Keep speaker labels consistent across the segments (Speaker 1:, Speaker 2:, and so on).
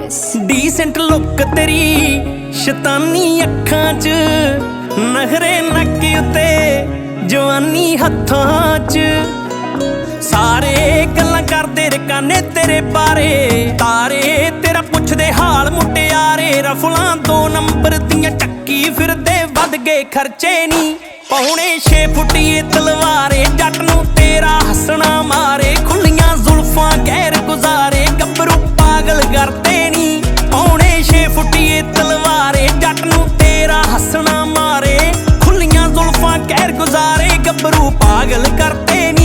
Speaker 1: Decent look ਤੇਰੀ ਸ਼ੈਤਾਨੀ ਅੱਖਾਂ 'ਚ, ਨਖਰੇ ਨੱਕ ਉੱਤੇ ਜਵਾਨੀ ਹੱਥਾਂ 'ਚ। ਸਾਰੇ ਗੱਲਾਂ ਕਰਦੇ ਰਕਾਨੇ ਤੇਰੇ ਬਾਰੇ, ਤਾਰੇ ਤੇਰਾ ਪੁੱਛਦੇ ਹਾਲ ਮੁਟਿਆਰੇ। ਰਫਲਾਂ 2 ਨੰਬਰ ਦੀਆਂ ਚੱਕੀ ਫਿਰਦੇ, ਵੱਧ ਗਏ ਖਰਚੇ ਨੀ। ਪੌਣੇ 6 ਫੁੱਟੀਏ ਤਲਵਾਰੇ, ਜੱਟ ਨੂੰ ਤੇਰਾ ਹੱਸਣਾ ਮਾਰੇ। ਖੁੱਲੀਆਂ ਜ਼ੁਲਫਾਂ ਗੈਰ ਗੁਜ਼ਾਰੇ, ਗੱਭਰੂ ਪਾਗਲ ਕਰਦੇ ਨੀ। ਪੌਣੇ 6 ਫੁੱਟੀਏ ਤਲਵਾਰੇ, ਜੱਟ ਨੂੰ ਤੇਰਾ ਹੱਸਣਾ ਮਾਰੇ। ਖੁੱਲੀਆਂ ਜ਼ੁਲਫਾਂ ਗੈਰ ਗੁਜ਼ਾਰੇ, ਗੱਭਰੂ ਪਾਗਲ ਕਰਦੇ ਨੀ।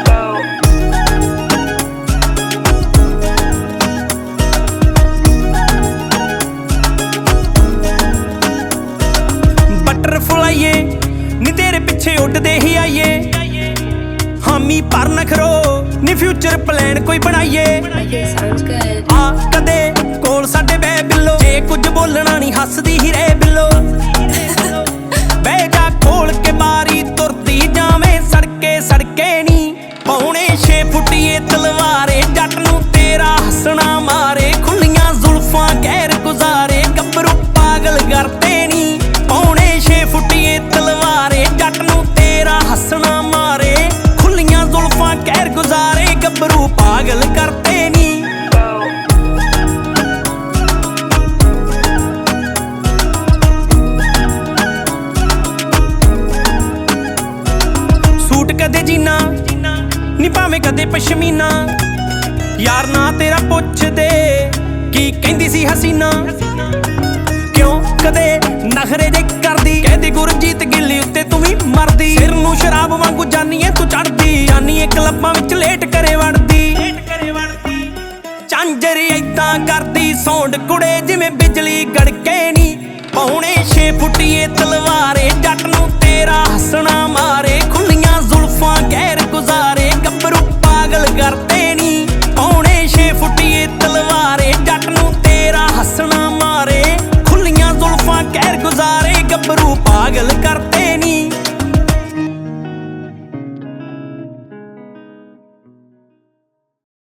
Speaker 1: ਬਟਰਫਲਾਈਏ ਨੀ ਤੇਰੇ ਪਿੱਛੇ ਉੱਡਦੇ ਹੀ ਆਈਏ, ਹਾਮੀ ਪਰ ਨਖਰੋ ਨੀ ਫਿਊਚਰ ਪਲਾਨ ਕੋਈ ਬਣਾਈਏ। ਆ ਕਦੇ ਕੋਲ ਸਾਡੇ ਬੈ ਬਿੱਲੋ, ਜੇ ਕੁਝ ਬੋਲਣਾ ਨੀ ਹੱਸਦੀ ਹੀ ਰਹਿ ਬਿੱਲੋ। ਬਹਿ ਜਾ ਖੋਲ ਕੇ ਬਾਰੀ, ਤੁਰਦੀ ਜਾਵੇਂ ਸੜਕੇ ਸੜਕੇ ਨੀ। ਪੌਣੇ 6 ਫੁੱਟੀਏ ਤਲਵਾਰੇ, ਜੱਟ ਨੂੰ ਤੇਰਾ ਹੱਸਣਾ ਮਾਰੇ। ਖੁੱਲੀਆਂ ਜ਼ੁਲਫਾਂ ਗੈਰ ਗੁਜ਼ਾਰੇ, ਗੱਭਰੂ ਪਾਗਲ ਕਰਦੇ ਨੀ। ਪੌਣੇ 6 ਫੁੱਟੀਏ ਤਲਵਾਰੇ, ਜੱਟ ਨੂੰ ਤੇਰਾ ਹੱਸਣਾ ਮਾਰੇ। ਖੁੱਲੀਆਂ ਜ਼ੁਲਫਾਂ ਗੈਰ ਗੁਜ਼ਾਰੇ, ਗੱਭਰੂ ਪਾਗਲ ਕਰਦੇ ਨੀ। ਸੂਟ ਕਦੇ ਜੀਨਾ ਨੀ ਭਾਵੇਂ ਕਦੇ ਪਸ਼ਮੀਨਾ, ਯਾਰ ਨਾ ਤੇਰਾ ਪੁੱਛਦੇ ਕੀ ਕਹਿੰਦੀ ਸੀ ਹਸੀਨਾ। ਕਿਉਂ ਕਦੇ ਨਖਰੇ ਜੇ ਕਰਦੀ, ਕਹਿੰਦੀ ਗੁਰਜੀਤ ਗਿੱਲੀ ਉੱਤੇ ਤੂੰ ਵੀ ਮਰਦੀ। ਸਿਰ ਨੂੰ ਸ਼ਰਾਬ ਵਾਂਗੂ ਜਾਨੀਏ ਤੂੰ ਚੜਦੀ, ਜਾਨੀਏ ਕਲੱਬਾਂ ਵਿੱਚ ਲੇਟ ਕਰੇ ਵੜਦੀ। ਝਾਂਜਰ ਏਦਾਂ ਕਰਦੀ ਸੌਂਡ ਕੁੜੇ, ਜਿਵੇਂ ਬਿਜਲੀ ਗੜਕੇ ਨੀ। ਪੌਣੇ 6 ਫੁੱਟੀਏ ਤਲਵਾਰੇ, ਜੱਟ ਨੂੰ ਤੇਰਾ ਹੱਸਣਾ ਮਾਰੇ।